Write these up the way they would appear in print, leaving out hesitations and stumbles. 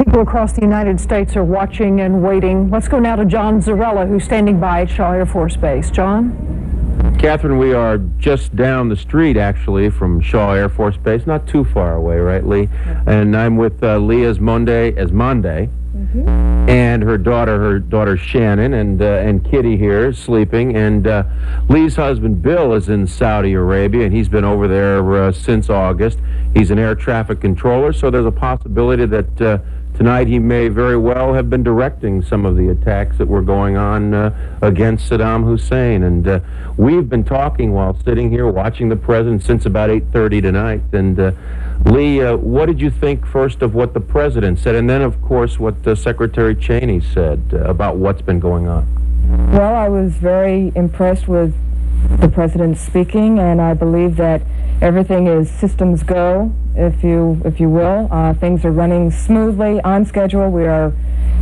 People across the United States are watching and waiting. Let's go now to John Zarrella, who's standing by at Shaw Air Force Base. John? Catherine, we are just down the street, actually, from Shaw Air Force Base, not too far away, right, Lee? And I'm with Lee Esmonde, and her daughter Shannon, and Kitty here sleeping. And Lee's husband Bill is in Saudi Arabia, and he's been over there since August. He's an air traffic controller, so there's a possibility that tonight he may very well have been directing some of the attacks that were going on against Saddam Hussein. And we've been talking while sitting here watching the president since about 8:30 tonight. And Lee, what did you think first of what the president said, and then, of course, what Secretary Cheney said about what's been going on? Well, I was very impressed with the president speaking, and I believe that everything is systems go, if you will. Things are running smoothly, on schedule. We are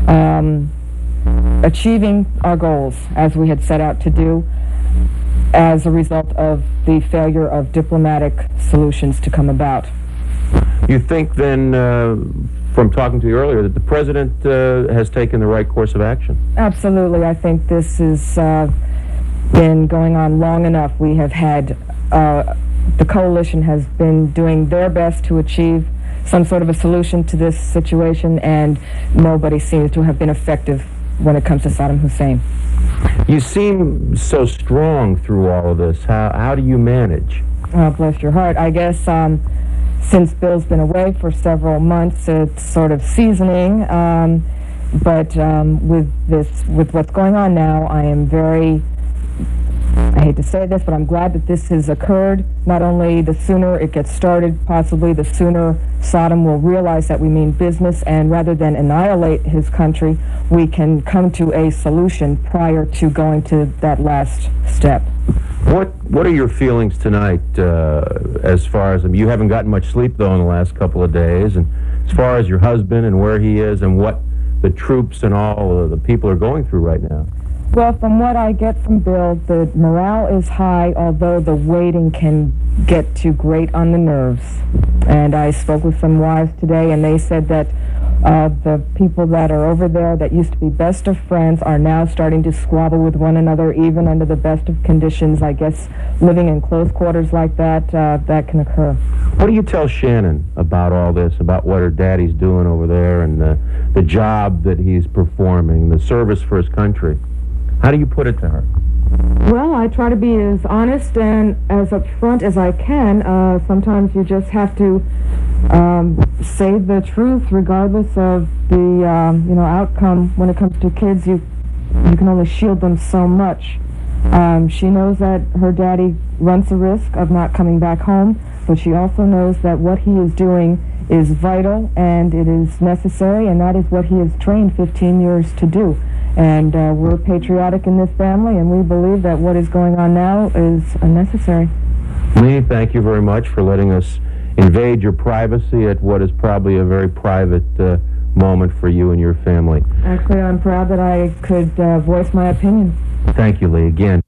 achieving our goals as we had set out to do as a result of the failure of diplomatic solutions to come about. You think then, from talking to you earlier, that the president has taken the right course of action? Absolutely. I think this has been going on long enough. We have had the coalition has been doing their best to achieve some sort of a solution to this situation, and nobody seems to have been effective when it comes to Saddam Hussein. You seem so strong through all of this. How do you manage? Oh, bless your heart. I guess since Bill's been away for several months, it's sort of seasoning. But with what's going on now, I am very, I hate to say this, but I'm glad that this has occurred. Not only the sooner it gets started, possibly the sooner Saddam will realize that we mean business, and rather than annihilate his country, we can come to a solution prior to going to that last step. What are your feelings tonight as far as, you haven't gotten much sleep, though, in the last couple of days, and as far as your husband and where he is and what the troops and all of the people are going through right now? Well, from what I get from Bill, the morale is high, although the waiting can get too great on the nerves. And I spoke with some wives today, and they said that the people that are over there that used to be best of friends are now starting to squabble with one another, even under the best of conditions. I guess living in close quarters like that, that can occur. What do you tell Shannon about all this, about what her daddy's doing over there and the job that he's performing, the service for his country? How do you put it to her? Well, I try to be as honest and as upfront as I can. Sometimes you just have to say the truth, regardless of the outcome. When it comes to kids, you can only shield them so much. She knows that her daddy runs the risk of not coming back home, but she also knows that what he is doing is vital and it is necessary, and that is what he has trained 15 years to do. And we're patriotic in this family, and we believe that what is going on now is necessary. Lee, thank you very much for letting us invade your privacy at what is probably a very private moment for you and your family. Actually, I'm proud that I could voice my opinion. Thank you, Lee, again.